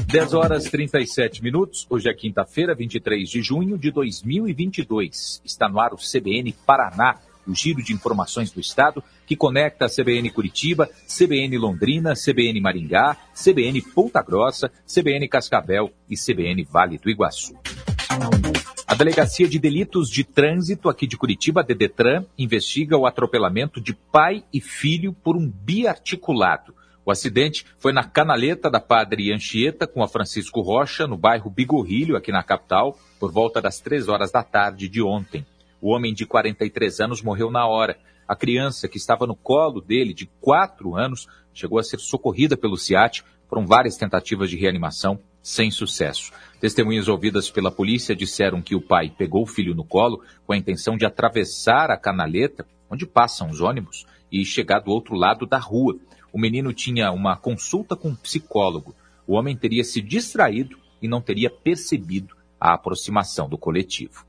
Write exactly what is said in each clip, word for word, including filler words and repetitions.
dez horas e trinta e sete minutos, hoje é quinta-feira, vinte e três de junho de dois mil e vinte e dois. Está no ar o C B N Paraná, o giro de informações do Estado, que conecta a C B N Curitiba, C B N Londrina, C B N Maringá, C B N Ponta Grossa, C B N Cascavel e C B N Vale do Iguaçu. A Delegacia de Delitos de Trânsito aqui de Curitiba, D D TRAN, investiga o atropelamento de pai e filho por um biarticulado. O acidente foi na canaleta da Padre Anchieta com a Francisco Rocha, no bairro Bigorrilho, aqui na capital, por volta das três horas da tarde de ontem. O homem de quarenta e três anos morreu na hora. A criança, que estava no colo dele, de quatro anos, chegou a ser socorrida pelo SEAT. Foram várias tentativas de reanimação, sem sucesso. Testemunhas ouvidas pela polícia disseram que o pai pegou o filho no colo com a intenção de atravessar a canaleta, onde passam os ônibus, e chegar do outro lado da rua. O menino tinha uma consulta com um psicólogo. O homem teria se distraído e não teria percebido a aproximação do coletivo.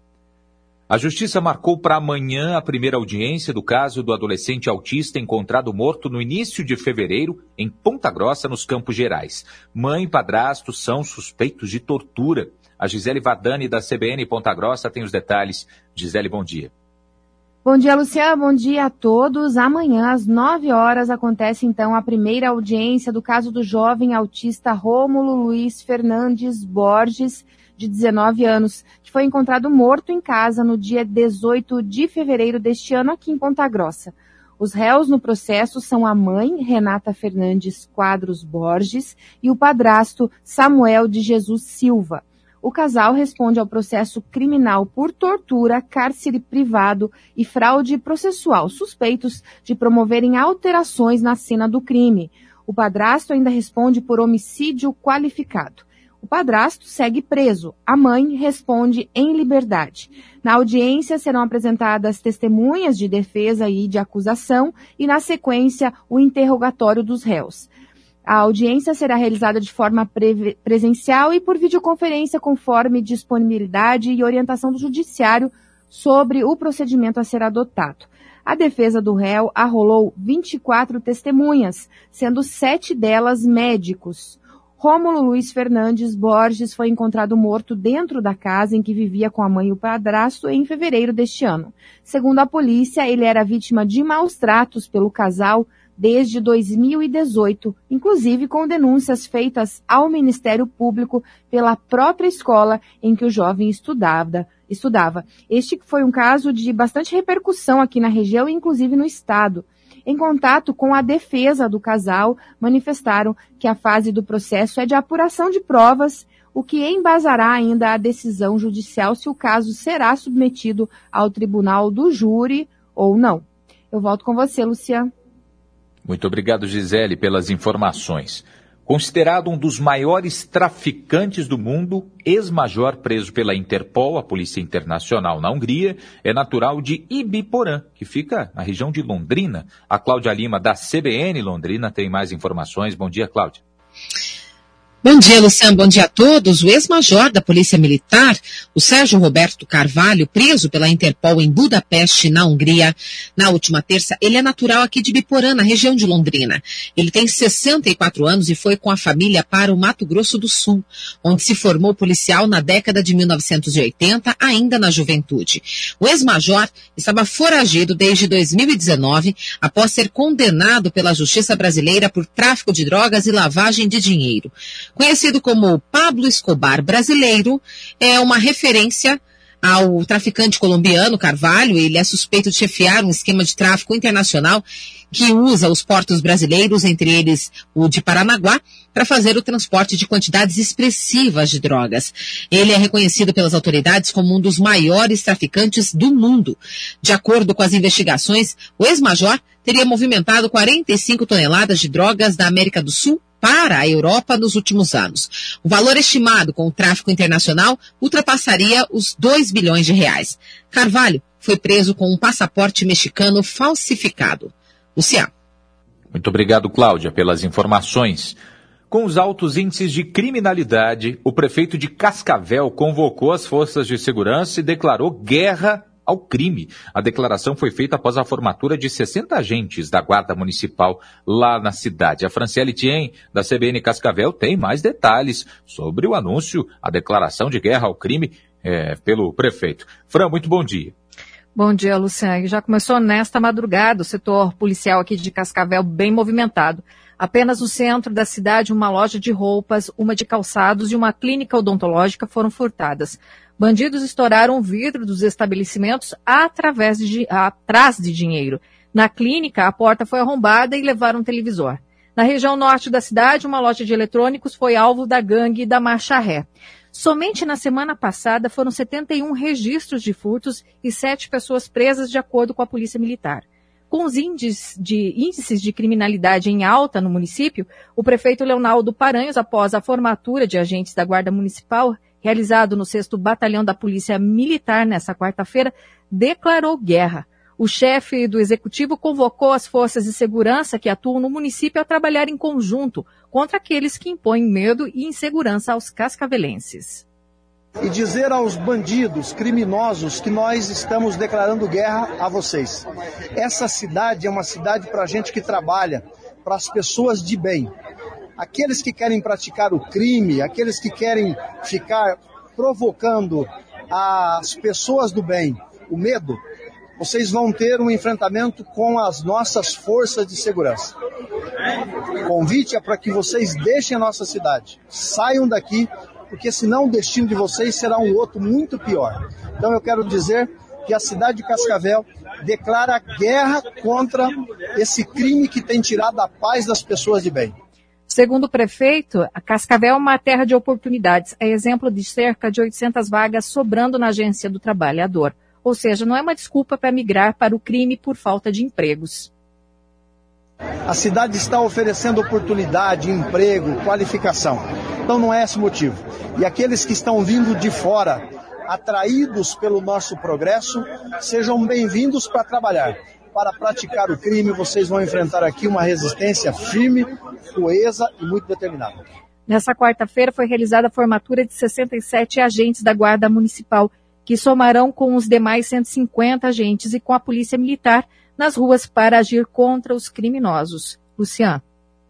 A Justiça marcou para amanhã a primeira audiência do caso do adolescente autista encontrado morto no início de fevereiro em Ponta Grossa, nos Campos Gerais. Mãe e padrasto são suspeitos de tortura. A Gisele Vadani, da C B N Ponta Grossa, tem os detalhes. Gisele, bom dia. Bom dia, Luciano. Bom dia a todos. Amanhã, às nove horas, acontece, então, a primeira audiência do caso do jovem autista Rômulo Luiz Fernandes Borges, de dezenove anos, que foi encontrado morto em casa no dia dezoito de fevereiro deste ano aqui em Ponta Grossa. Os réus no processo são a mãe, Renata Fernandes Quadros Borges, e o padrasto, Samuel de Jesus Silva. O casal responde ao processo criminal por tortura, cárcere privado e fraude processual, suspeitos de promoverem alterações na cena do crime. O padrasto ainda responde por homicídio qualificado. O padrasto segue preso. A mãe responde em liberdade. Na audiência serão apresentadas testemunhas de defesa e de acusação e, na sequência, o interrogatório dos réus. A audiência será realizada de forma pre- presencial e por videoconferência, conforme disponibilidade e orientação do judiciário sobre o procedimento a ser adotado. A defesa do réu arrolou vinte e quatro testemunhas, sendo sete delas médicos. Rômulo Luiz Fernandes Borges foi encontrado morto dentro da casa em que vivia com a mãe e o padrasto em fevereiro deste ano. Segundo a polícia, ele era vítima de maus tratos pelo casal desde dois mil e dezoito, inclusive com denúncias feitas ao Ministério Público pela própria escola em que o jovem estudava. estudava. Este foi um caso de bastante repercussão aqui na região e inclusive no estado. Em contato com a defesa do casal, manifestaram que a fase do processo é de apuração de provas, o que embasará ainda a decisão judicial se o caso será submetido ao tribunal do júri ou não. Eu volto com você, Luciano. Muito obrigado, Gisele, pelas informações. Considerado um dos maiores traficantes do mundo, ex-major preso pela Interpol, a Polícia Internacional na Hungria, é natural de Ibiporã, que fica na região de Londrina. A Cláudia Lima, da C B N Londrina, tem mais informações. Bom dia, Cláudia. Bom dia, Luciano. Bom dia a todos. O ex-major da Polícia Militar, o Sérgio Roberto Carvalho, preso pela Interpol em Budapeste, na Hungria, na última terça, ele é natural aqui de Ibiporã, na região de Londrina. Ele tem sessenta e quatro anos e foi com a família para o Mato Grosso do Sul, onde se formou policial na década de mil novecentos e oitenta, ainda na juventude. O ex-major estava foragido desde dois mil e dezenove, após ser condenado pela Justiça Brasileira por tráfico de drogas e lavagem de dinheiro. Conhecido como Pablo Escobar brasileiro, é uma referência ao traficante colombiano Carvalho. Ele é suspeito de chefiar um esquema de tráfico internacional que usa os portos brasileiros, entre eles o de Paranaguá, para fazer o transporte de quantidades expressivas de drogas. Ele é reconhecido pelas autoridades como um dos maiores traficantes do mundo. De acordo com as investigações, o ex-major teria movimentado quarenta e cinco toneladas de drogas da América do Sul para a Europa nos últimos anos. O valor estimado com o tráfico internacional ultrapassaria os dois bilhões de reais. Carvalho foi preso com um passaporte mexicano falsificado. Luciano. Muito obrigado, Cláudia, pelas informações. Com os altos índices de criminalidade, o prefeito de Cascavel convocou as forças de segurança e declarou guerra ao crime. A declaração foi feita após a formatura de sessenta agentes da Guarda Municipal lá na cidade. A Franciele Tien, da C B N Cascavel, tem mais detalhes sobre o anúncio, a declaração de guerra ao crime é, pelo prefeito. Fran, muito bom dia. Bom dia, Luciane. Já começou nesta madrugada o setor policial aqui de Cascavel bem movimentado. Apenas no centro da cidade, uma loja de roupas, uma de calçados e uma clínica odontológica foram furtadas. Bandidos estouraram o vidro dos estabelecimentos através de, atrás de dinheiro. Na clínica, a porta foi arrombada e levaram um televisor. Na região norte da cidade, uma loja de eletrônicos foi alvo da gangue da Marcha Ré. Somente na semana passada foram setenta e um registros de furtos e sete pessoas presas de acordo com a Polícia Militar. Com os índices de, índices de criminalidade em alta no município, o prefeito Leonardo Paranhos, após a formatura de agentes da Guarda Municipal, realizado no sexto Batalhão da Polícia Militar nesta quarta-feira, declarou guerra. O chefe do executivo convocou as forças de segurança que atuam no município a trabalhar em conjunto contra aqueles que impõem medo e insegurança aos cascavelenses. E dizer aos bandidos, criminosos, que nós estamos declarando guerra a vocês. Essa cidade é uma cidade para a gente que trabalha, para as pessoas de bem. Aqueles que querem praticar o crime, aqueles que querem ficar provocando as pessoas do bem, o medo, vocês vão ter um enfrentamento com as nossas forças de segurança. O convite é para que vocês deixem a nossa cidade, saiam daqui, porque senão o destino de vocês será um outro muito pior. Então eu quero dizer que a cidade de Cascavel declara guerra contra esse crime que tem tirado a paz das pessoas de bem. Segundo o prefeito, a Cascavel é uma terra de oportunidades, é exemplo de cerca de oitocentas vagas sobrando na Agência do Trabalhador. Ou seja, não é uma desculpa para migrar para o crime por falta de empregos. A cidade está oferecendo oportunidade, emprego, qualificação. Então não é esse o motivo. E aqueles que estão vindo de fora, atraídos pelo nosso progresso, sejam bem-vindos para trabalhar. Para praticar o crime, vocês vão enfrentar aqui uma resistência firme, coesa e muito determinada. Nessa quarta-feira foi realizada a formatura de sessenta e sete agentes da Guarda Municipal, que somarão com os demais cento e cinquenta agentes e com a Polícia Militar nas ruas para agir contra os criminosos. Luciano.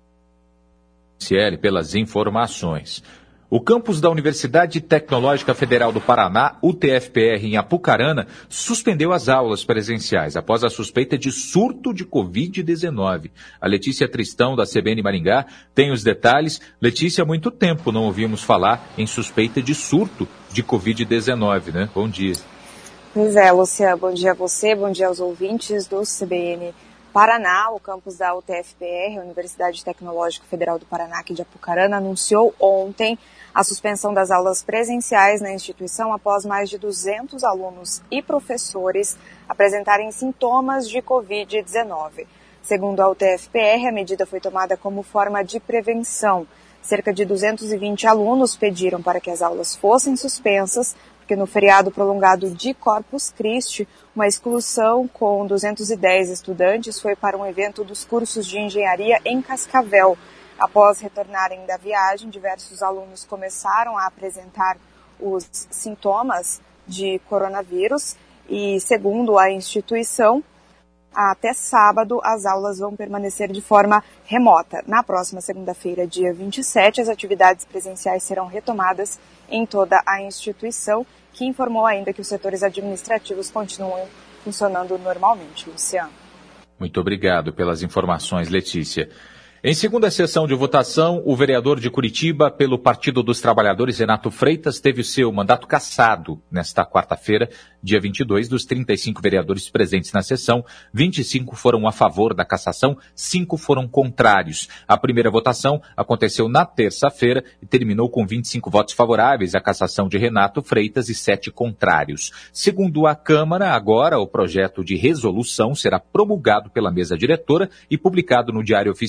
Ciele, pelas informações. O campus da Universidade Tecnológica Federal do Paraná, U T F P R, em Apucarana, suspendeu as aulas presenciais após a suspeita de surto de covid dezenove. A Letícia Tristão, da C B N Maringá, tem os detalhes. Letícia, há muito tempo não ouvimos falar em suspeita de surto de covid dezenove, né? Bom dia. Pois é, Luciano, bom dia a você, bom dia aos ouvintes do C B N Paraná. O campus da U T F P R, Universidade Tecnológica Federal do Paraná, aqui de Apucarana, anunciou ontem a suspensão das aulas presenciais na instituição após mais de duzentos alunos e professores apresentarem sintomas de covid dezenove. Segundo a U T F P R, a medida foi tomada como forma de prevenção. Cerca de duzentos e vinte alunos pediram para que as aulas fossem suspensas, porque no feriado prolongado de Corpus Christi, uma excursão com duzentos e dez estudantes foi para um evento dos cursos de engenharia em Cascavel. Após retornarem da viagem, diversos alunos começaram a apresentar os sintomas de coronavírus e, segundo a instituição, até sábado as aulas vão permanecer de forma remota. Na próxima segunda-feira, dia vinte e sete, as atividades presenciais serão retomadas em toda a instituição, que informou ainda que os setores administrativos continuam funcionando normalmente. Luciano. Muito obrigado pelas informações, Letícia. Em segunda sessão de votação, o vereador de Curitiba pelo Partido dos Trabalhadores, Renato Freitas, teve o seu mandato cassado nesta quarta-feira, dia vinte e dois. Dos trinta e cinco vereadores presentes na sessão, vinte e cinco foram a favor da cassação, cinco foram contrários. A primeira votação aconteceu na terça-feira e terminou com vinte e cinco votos favoráveis à cassação de Renato Freitas e sete contrários. Segundo a Câmara, agora o projeto de resolução será promulgado pela mesa diretora e publicado no Diário Oficial do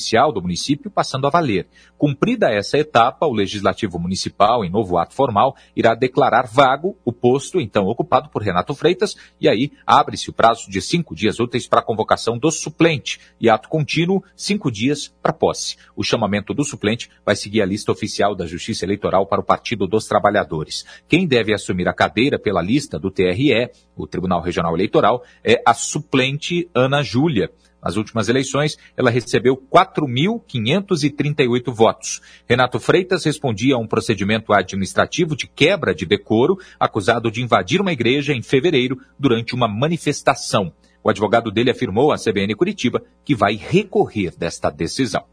do município passando a valer. Cumprida essa etapa, o Legislativo Municipal, em novo ato formal, irá declarar vago o posto então ocupado por Renato Freitas e aí abre-se o prazo de cinco dias úteis para a convocação do suplente e ato contínuo, cinco dias para posse. O chamamento do suplente vai seguir a lista oficial da Justiça Eleitoral para o Partido dos Trabalhadores. Quem deve assumir a cadeira pela lista do T R E, o Tribunal Regional Eleitoral, é a suplente Ana Júlia. Nas últimas eleições, ela recebeu quatro mil quinhentos e trinta e oito votos. Renato Freitas respondia a um procedimento administrativo de quebra de decoro, acusado de invadir uma igreja em fevereiro durante uma manifestação. O advogado dele afirmou à C B N Curitiba que vai recorrer desta decisão.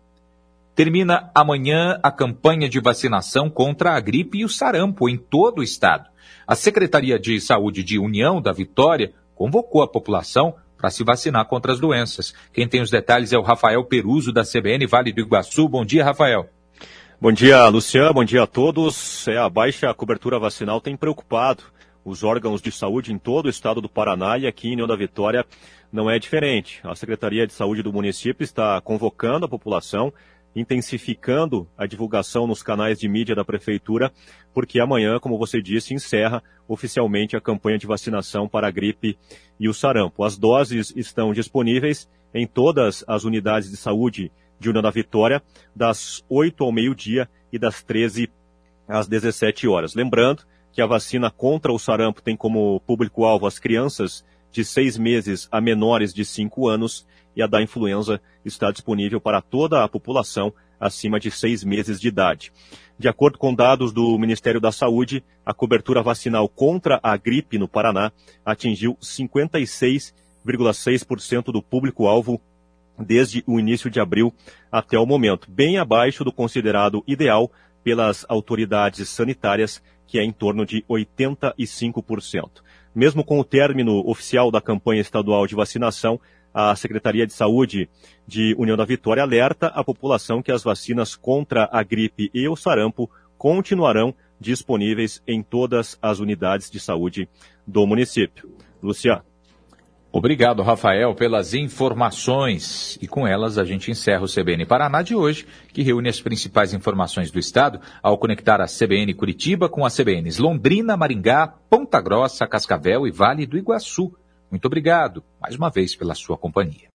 Termina amanhã a campanha de vacinação contra a gripe e o sarampo em todo o estado. A Secretaria de Saúde de União da Vitória convocou a população para se vacinar contra as doenças. Quem tem os detalhes é o Rafael Peruso, da C B N Vale do Iguaçu. Bom dia, Rafael. Bom dia, Luciano. Bom dia a todos. É, a baixa cobertura vacinal tem preocupado os órgãos de saúde em todo o estado do Paraná e aqui em União da Vitória não é diferente. A Secretaria de Saúde do município está convocando a população, intensificando a divulgação nos canais de mídia da Prefeitura, porque amanhã, como você disse, encerra oficialmente a campanha de vacinação para a gripe e o sarampo. As doses estão disponíveis em todas as unidades de saúde de União da Vitória, das oito ao meio-dia e das treze às dezessete horas. Lembrando que a vacina contra o sarampo tem como público-alvo as crianças de seis meses a menores de cinco anos, e a da influenza está disponível para toda a população acima de seis meses de idade. De acordo com dados do Ministério da Saúde, a cobertura vacinal contra a gripe no Paraná atingiu cinquenta e seis vírgula seis por cento do público-alvo desde o início de abril até o momento, bem abaixo do considerado ideal pelas autoridades sanitárias, que é em torno de oitenta e cinco por cento. Mesmo com o término oficial da campanha estadual de vacinação, a Secretaria de Saúde de União da Vitória alerta a população que as vacinas contra a gripe e o sarampo continuarão disponíveis em todas as unidades de saúde do município. Luciano. Obrigado, Rafael, pelas informações. E com elas a gente encerra o C B N Paraná de hoje, que reúne as principais informações do estado ao conectar a C B N Curitiba com as C B Ns Londrina, Maringá, Ponta Grossa, Cascavel e Vale do Iguaçu. Muito obrigado, mais uma vez, pela sua companhia.